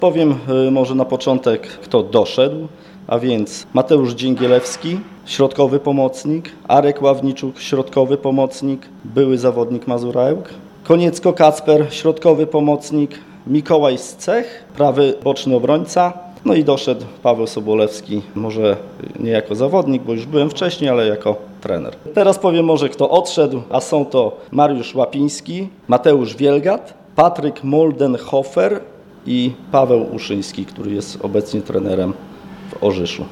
Powiem może na początek, kto doszedł, a więc Mateusz Dzięgielewski, środkowy pomocnik, Arek Ławniczuk, środkowy pomocnik, były zawodnik Mazur Ełk, Koniecko Kacper, środkowy pomocnik, Mikołaj Scech, prawy boczny obrońca, no i doszedł Paweł Sobolewski, może nie jako zawodnik, bo już byłem wcześniej, ale jako trener. Teraz powiem może, kto odszedł, a są to Mariusz Łapiński, Mateusz Wielgat, Patryk Moldenhofer i Paweł Uszyński, który jest obecnie trenerem w Orzyszu.